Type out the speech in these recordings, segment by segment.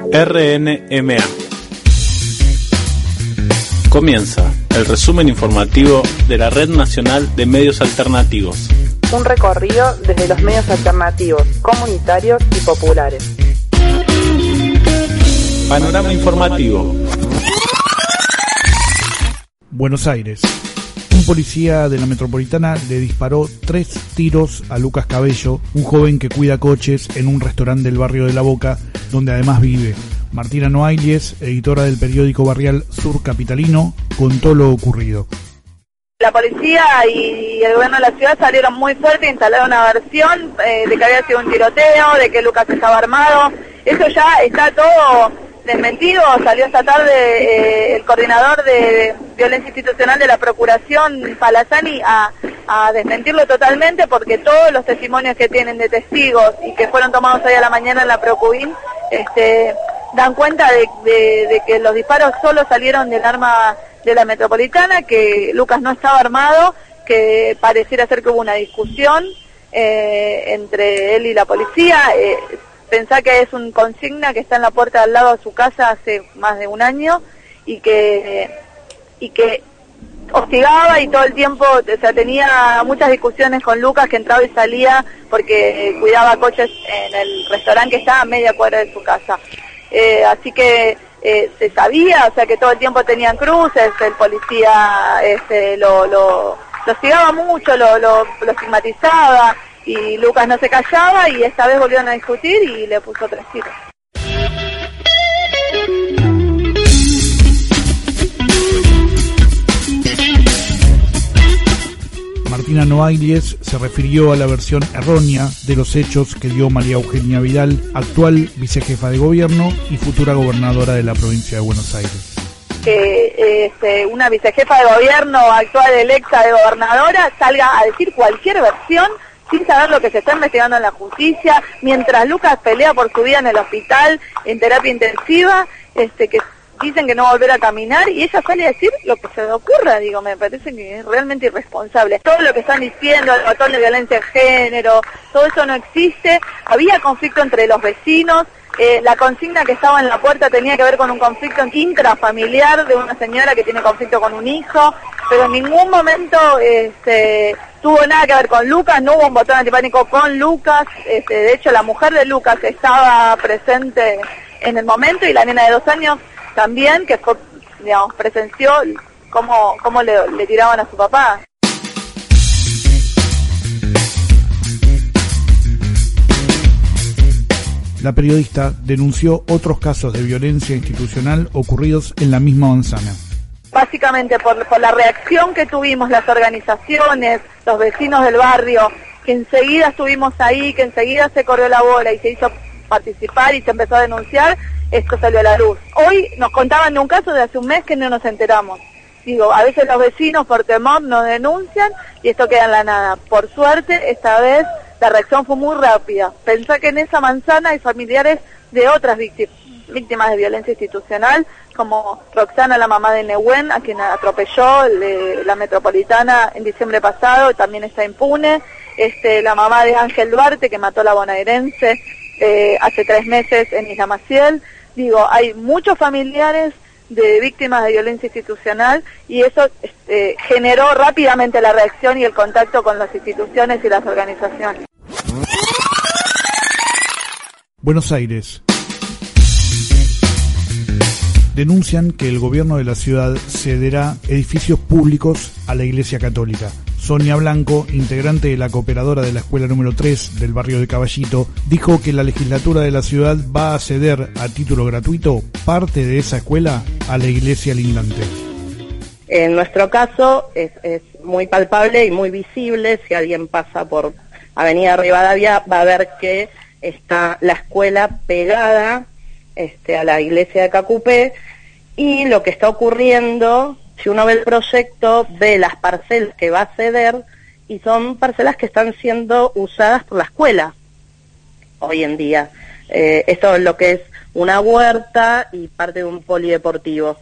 RNMA. Comienza el resumen informativo de la Red Nacional de Medios Alternativos. Un recorrido desde los medios alternativos, comunitarios y populares. Panorama informativo. Buenos Aires. Un policía de la metropolitana le disparó 3 tiros a Lucas Cabello, un joven que cuida coches en un restaurante del barrio de La Boca, donde además vive. Martina Noailles, editora del periódico barrial Sur Capitalino, contó lo ocurrido. La policía y el gobierno de la ciudad salieron muy fuerte, instalaron una versión de que había sido un tiroteo, de que Lucas estaba armado. Eso ya está todo desmentido. Salió esta tarde el coordinador de violencia institucional de la Procuración, Palazani, a desmentirlo totalmente, porque todos los testimonios que tienen de testigos y que fueron tomados hoy a la mañana en la Procubin dan cuenta de que los disparos solo salieron del arma de la metropolitana, que Lucas no estaba armado, que pareciera ser que hubo una discusión entre él y la policía. Pensá que es un consigna que está en la puerta de al lado de su casa hace más de un año y que hostigaba y todo el tiempo, o sea, tenía muchas discusiones con Lucas, que entraba y salía porque cuidaba coches en el restaurante que estaba a media cuadra de su casa. Así que se sabía, o sea, que todo el tiempo tenían cruces, el policía lo hostigaba mucho, lo estigmatizaba, y Lucas no se callaba, y esta vez volvieron a discutir y le puso 3 tiros. Martina Noailles se refirió a la versión errónea de los hechos que dio María Eugenia Vidal, actual vicejefa de gobierno y futura gobernadora de la provincia de Buenos Aires. Que una vicejefa de gobierno actual electa de gobernadora salga a decir cualquier versión sin saber lo que se está investigando en la justicia, mientras Lucas pelea por su vida en el hospital, en terapia intensiva, que dicen que no va a volver a caminar, y ella sale a decir lo que se le ocurra. Digo, me parece que es realmente irresponsable. Todo lo que están diciendo, el botón de violencia de género, todo eso no existe. Había conflicto entre los vecinos, la consigna que estaba en la puerta tenía que ver con un conflicto intrafamiliar de una señora que tiene conflicto con un hijo, pero en ningún momento tuvo nada que ver con Lucas, no hubo un botón antipánico con Lucas. De hecho, la mujer de Lucas estaba presente en el momento, y la nena de 2 años también, que fue, digamos, presenció cómo le tiraban a su papá. La periodista denunció otros casos de violencia institucional ocurridos en la misma manzana. Básicamente por la reacción que tuvimos las organizaciones, los vecinos del barrio, que enseguida estuvimos ahí, que enseguida se corrió la bola y se hizo participar y se empezó a denunciar, esto salió a la luz. Hoy nos contaban de un caso de hace un mes que no nos enteramos. Digo, a veces los vecinos por temor no denuncian y esto queda en la nada. Por suerte, esta vez la reacción fue muy rápida. Pensá que en esa manzana hay familiares de otras víctimas de violencia institucional, como Roxana, la mamá de Nehuen, a quien atropelló la metropolitana en diciembre pasado, también está impune. La mamá de Ángel Duarte, que mató a la bonaerense hace 3 meses en Isla Maciel. Digo, hay muchos familiares de víctimas de violencia institucional, y eso generó rápidamente la reacción y el contacto con las instituciones y las organizaciones. Buenos Aires. Denuncian que el gobierno de la ciudad cederá edificios públicos a la Iglesia Católica. Sonia Blanco, integrante de la cooperadora de la escuela número 3 del barrio de Caballito, dijo que la legislatura de la ciudad va a ceder a título gratuito parte de esa escuela a la iglesia lindante. En nuestro caso es muy palpable y muy visible. Si alguien pasa por Avenida Rivadavia va a ver que está la escuela pegada a la iglesia de Cacupé, y lo que está ocurriendo, si uno ve el proyecto, ve las parcelas que va a ceder, y son parcelas que están siendo usadas por la escuela hoy en día. Esto es lo que es una huerta y parte de un polideportivo.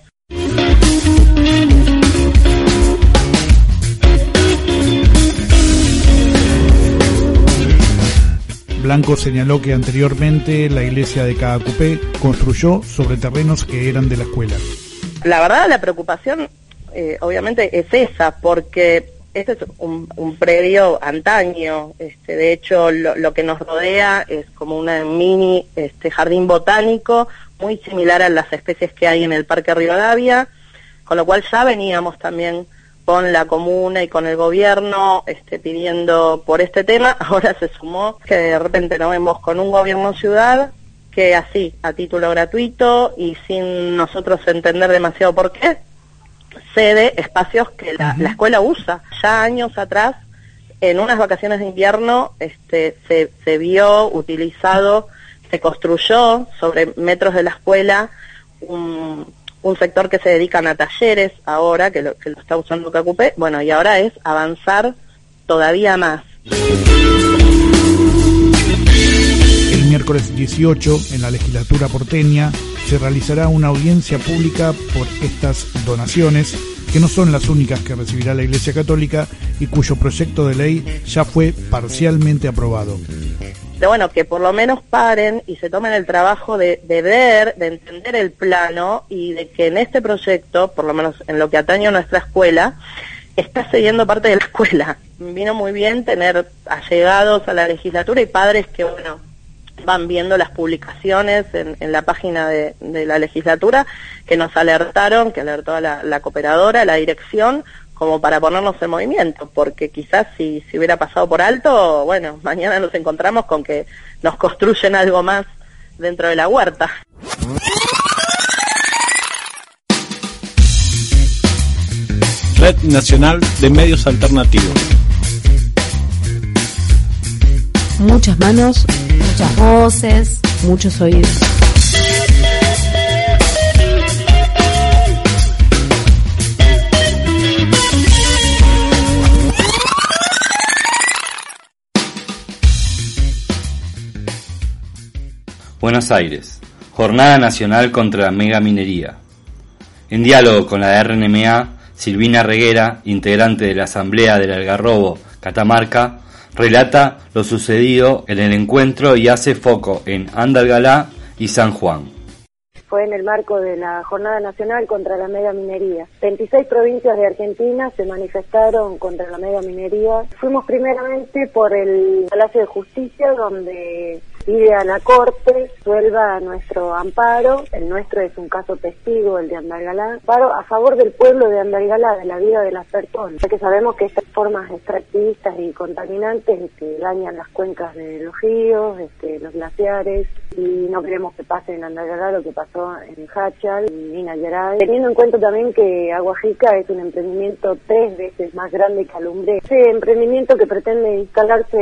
Blanco señaló que anteriormente la iglesia de Caacupé construyó sobre terrenos que eran de la escuela. La verdad, la preocupación obviamente es esa, porque este es un predio antaño. De hecho, lo que nos rodea es como una mini jardín botánico, muy similar a las especies que hay en el Parque Rivadavia, con lo cual ya veníamos también con la comuna y con el gobierno pidiendo por este tema. Ahora se sumó que de repente nos vemos con un gobierno ciudad que así, a título gratuito y sin nosotros entender demasiado por qué, cede espacios que la escuela usa. Ya años atrás, en unas vacaciones de invierno, se vio utilizado, se construyó sobre metros de la escuela un sector que se dedican a talleres ahora, que lo está usando Caacupé. Bueno, y ahora es avanzar todavía más. El miércoles 18, en la legislatura porteña, se realizará una audiencia pública por estas donaciones, que no son las únicas que recibirá la Iglesia Católica y cuyo proyecto de ley ya fue parcialmente aprobado. Bueno, que por lo menos paren y se tomen el trabajo de ver, de entender el plano y de que en este proyecto, por lo menos en lo que atañe a nuestra escuela, está cediendo parte de la escuela. Vino muy bien tener allegados a la legislatura y padres que, bueno, van viendo las publicaciones en la página de la legislatura, que nos alertaron, que alertó a la cooperadora, la dirección, como para ponernos en movimiento, porque quizás si hubiera pasado por alto, bueno, mañana nos encontramos con que nos construyen algo más dentro de la huerta. Red Nacional de Medios Alternativos. Muchas manos, muchas voces, muchos oídos. Buenos Aires, Jornada Nacional contra la Megaminería. En diálogo con la RNMA, Silvina Reguera, integrante de la Asamblea del Algarrobo, Catamarca, relata lo sucedido en el encuentro y hace foco en Andalgalá y San Juan. Fue en el marco de la Jornada Nacional contra la Megaminería. 26 provincias de Argentina se manifestaron contra la megaminería. Fuimos primeramente por el Palacio de Justicia, donde pide a la Corte resuelva nuestro amparo. El nuestro es un caso testigo, el de Andalgalá. Amparo a favor del pueblo de Andalgalá, de la vida de las personas. Ya que sabemos que estas formas extractivistas y contaminantes dañan las cuencas de los ríos, los glaciares, y no queremos que pase en Andalgalá lo que pasó en Hachal, en Minas Gerais. Teniendo en cuenta también que Agua Rica es un emprendimiento 3 veces más grande que Alumbré. Ese emprendimiento que pretende instalarse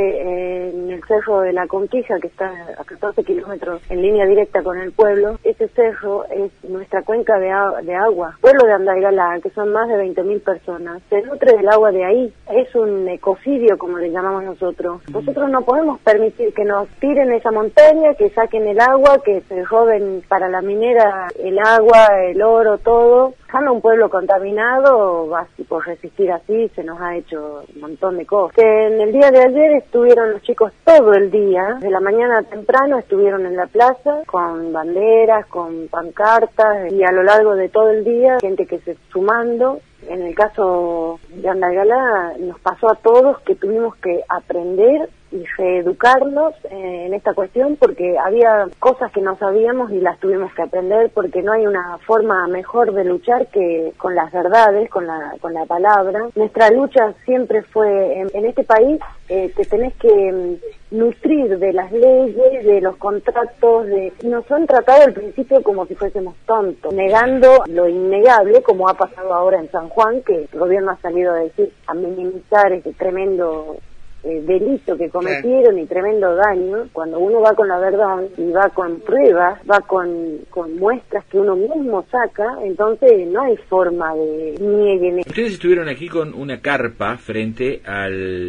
en el Cerro de la Conquija, que está a 14 kilómetros en línea directa con el pueblo, ese cerro es nuestra cuenca de agua. Pueblo de Andalgalá, que son más de 20.000 personas, se nutre del agua de ahí. Es un ecocidio, como le llamamos nosotros. Nosotros no podemos permitir que nos tiren esa montaña, que saquen el agua, que se roben para la minera el agua, el oro, todo. Dejando un pueblo contaminado, por resistir así, se nos ha hecho un montón de cosas. En el día de ayer estuvieron los chicos todo el día, de la mañana temprano estuvieron en la plaza, con banderas, con pancartas, y a lo largo de todo el día, gente que se sumando. En el caso de Andalgalá, nos pasó a todos que tuvimos que aprender y reeducarnos en esta cuestión, porque había cosas que no sabíamos y las tuvimos que aprender, porque no hay una forma mejor de luchar que con las verdades, con la palabra. Nuestra lucha siempre fue, en este país, te tenés que nutrir de las leyes, de los contratos, nos han tratado al principio como si fuésemos tontos, negando lo innegable, como ha pasado ahora en San Juan, que el gobierno ha salido a decir, a minimizar ese tremendo delito que cometieron y tremendo daño. Cuando uno va con la verdad y va con pruebas, va con muestras que uno mismo saca, entonces no hay forma de nieguen. Ustedes estuvieron aquí con una carpa frente al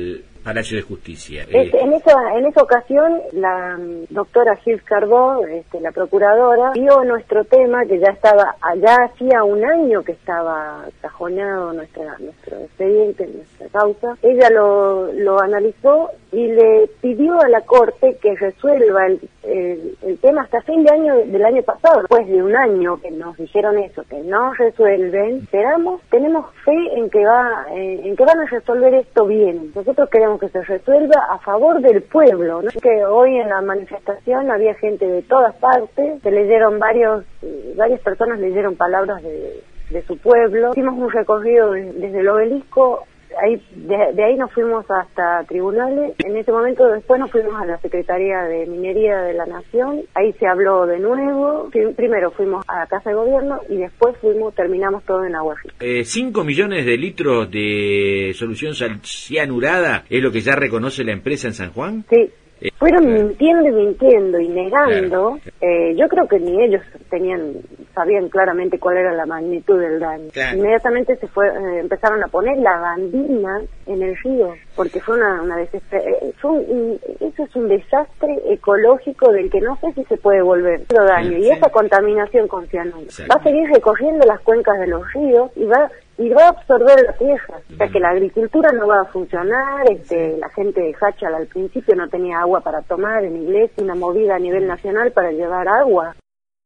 Palacio de Justicia. En esa ocasión, la doctora Gil Cardó, la procuradora, vio nuestro tema, que ya hacía un año que estaba cajoneado nuestro expediente, nuestra causa. Ella lo analizó y le pidió a la Corte que resuelva el tema hasta fin de año del año pasado. Después de un año que nos dijeron eso, que no resuelven, tenemos fe en que van a resolver esto bien. Nosotros queremos que se resuelva a favor del pueblo, ¿no? Que hoy en la manifestación había gente de todas partes, se leyeron varias personas leyeron palabras de su pueblo. Hicimos un recorrido desde el obelisco. De ahí nos fuimos hasta tribunales. En ese momento después nos fuimos a la Secretaría de Minería de la Nación. Ahí se habló de nuevo. Primero fuimos a la Casa de Gobierno y después terminamos todo en Agua Rica. 5 millones de litros de solución cianurada es lo que ya reconoce la empresa en San Juan. Sí. Fueron mintiendo y negando. Claro. Yo creo que ni ellos sabían claramente cuál era la magnitud del daño. Claro. Inmediatamente empezaron a poner lavandina en el río, porque fue una desesperación. Eso es un desastre ecológico del que no sé si se puede volver. Daño. Y esa contaminación con cianuro va a seguir recorriendo las cuencas de los ríos y va a absorber la tierra, o sea que la agricultura no va a funcionar. La gente de Hachal al principio no tenía agua para tomar, en Iglesia una movida a nivel nacional para llevar agua.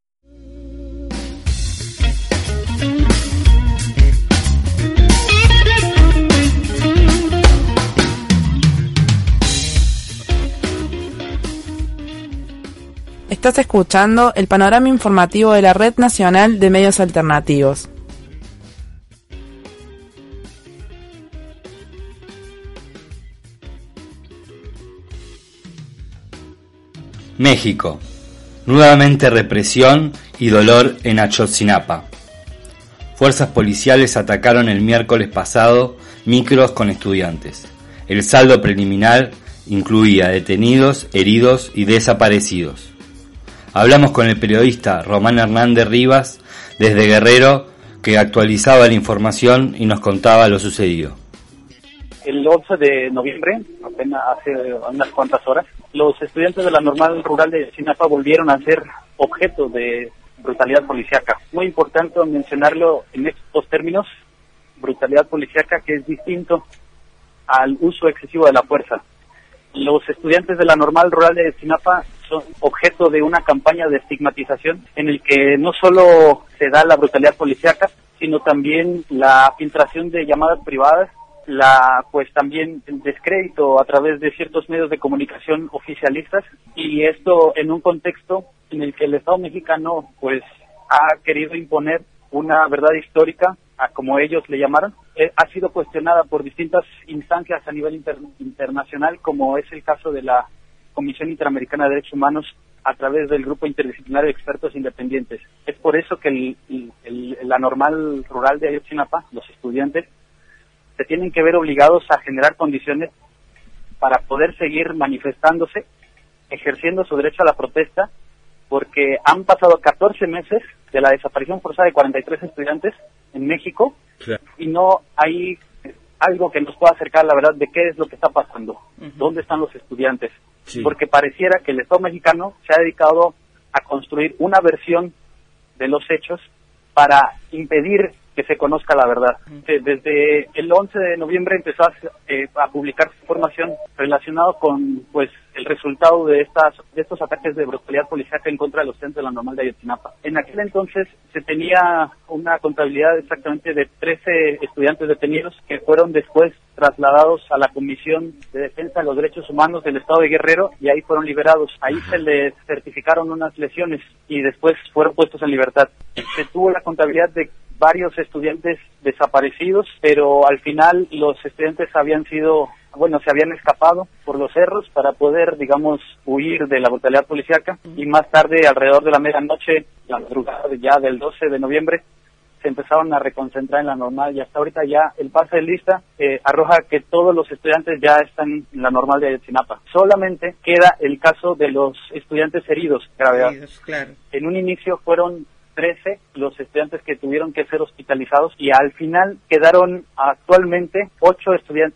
Estás escuchando el panorama informativo de la Red Nacional de Medios Alternativos. México. Nuevamente represión y dolor en Ayotzinapa. Fuerzas policiales atacaron el miércoles pasado micros con estudiantes. El saldo preliminar incluía detenidos, heridos y desaparecidos. Hablamos con el periodista Román Hernández Rivas desde Guerrero, que actualizaba la información y nos contaba lo sucedido. El 11 de noviembre, apenas hace unas cuantas horas, los estudiantes de la Normal Rural de Ayotzinapa volvieron a ser objeto de brutalidad policíaca. Muy importante mencionarlo en estos términos, brutalidad policíaca, que es distinto al uso excesivo de la fuerza. Los estudiantes de la Normal Rural de Ayotzinapa son objeto de una campaña de estigmatización en el que no solo se da la brutalidad policíaca, sino también la filtración de llamadas privadas, también el descrédito a través de ciertos medios de comunicación oficialistas, y esto en un contexto en el que el Estado mexicano ha querido imponer una verdad histórica, como ellos le llamaron. Ha sido cuestionada por distintas instancias a nivel internacional, como es el caso de la Comisión Interamericana de Derechos Humanos a través del Grupo Interdisciplinario de Expertos Independientes. Es por eso que la Normal Rural de Ayotzinapa, los estudiantes, se tienen que ver obligados a generar condiciones para poder seguir manifestándose, ejerciendo su derecho a la protesta, porque han pasado 14 meses de la desaparición forzada de 43 estudiantes en México, claro, y no hay algo que nos pueda acercar a la verdad de qué es lo que está pasando, dónde están los estudiantes, sí, porque pareciera que el Estado mexicano se ha dedicado a construir una versión de los hechos para impedir que se conozca la verdad. Desde el 11 de noviembre empezó a publicarse información relacionada con el resultado de estos ataques de brutalidad policíaca en contra de los estudiantes de la Normal de Ayotzinapa. En aquel entonces se tenía una contabilidad exactamente de 13 estudiantes detenidos que fueron después trasladados a la Comisión de Defensa de los Derechos Humanos del Estado de Guerrero y ahí fueron liberados. Ahí se les certificaron unas lesiones y después fueron puestos en libertad. Se tuvo la contabilidad de varios estudiantes desaparecidos, pero al final los estudiantes se habían escapado por los cerros para poder, huir de la brutalidad policíaca, y más tarde, alrededor de la medianoche, la madrugada ya del 12 de noviembre, se empezaron a reconcentrar en la Normal, y hasta ahorita ya el pase de lista arroja que todos los estudiantes ya están en la Normal de Ayotzinapa. Solamente queda el caso de los estudiantes heridos, gravedad. Claro. En un inicio fueron 13 los estudiantes que tuvieron que ser hospitalizados, y al final quedaron actualmente 8 estudiantes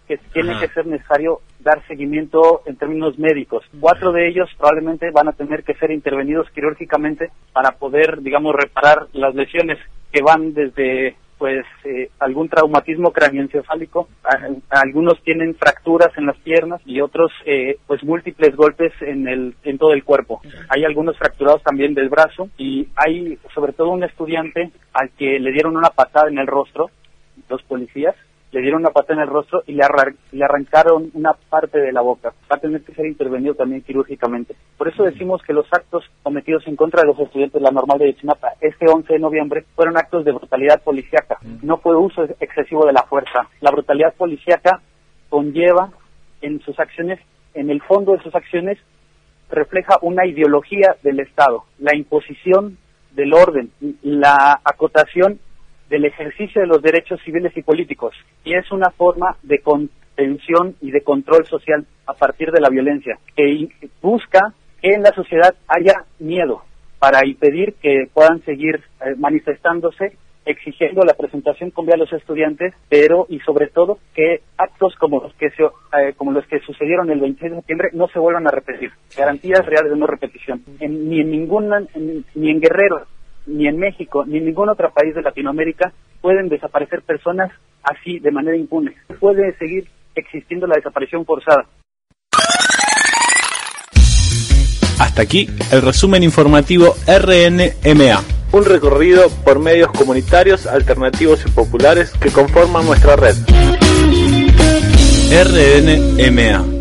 que tiene que ser necesario dar seguimiento en términos médicos. 4 de ellos probablemente van a tener que ser intervenidos quirúrgicamente para poder, digamos, reparar las lesiones que van desde algún traumatismo craneoencefálico, algunos tienen fracturas en las piernas y otros múltiples golpes en todo el cuerpo. Hay algunos fracturados también del brazo y hay sobre todo un estudiante al que le dieron una patada en el rostro, los policías le dieron una patada en el rostro y le arrancaron una parte de la boca. Va a tener que ser intervenido también quirúrgicamente. Por eso decimos que los actos cometidos en contra de los estudiantes de la Normal de Ayotzinapa este 11 de noviembre fueron actos de brutalidad policíaca. No fue uso excesivo de la fuerza. La brutalidad policíaca conlleva en sus acciones, en el fondo de sus acciones, refleja una ideología del Estado, la imposición del orden, la acotación del ejercicio de los derechos civiles y políticos, y es una forma de contención y de control social a partir de la violencia, que busca que en la sociedad haya miedo para impedir que puedan seguir manifestándose, exigiendo la presentación con vía a los estudiantes, pero y sobre todo que actos como los que sucedieron el 26 de septiembre no se vuelvan a repetir, garantías reales de no repetición, ni en Guerrero, ni en México, ni en ningún otro país de Latinoamérica pueden desaparecer personas así de manera impune. Puede seguir existiendo la desaparición forzada. Hasta aquí el resumen informativo RNMA. Un recorrido por medios comunitarios, alternativos y populares que conforman nuestra red. RNMA.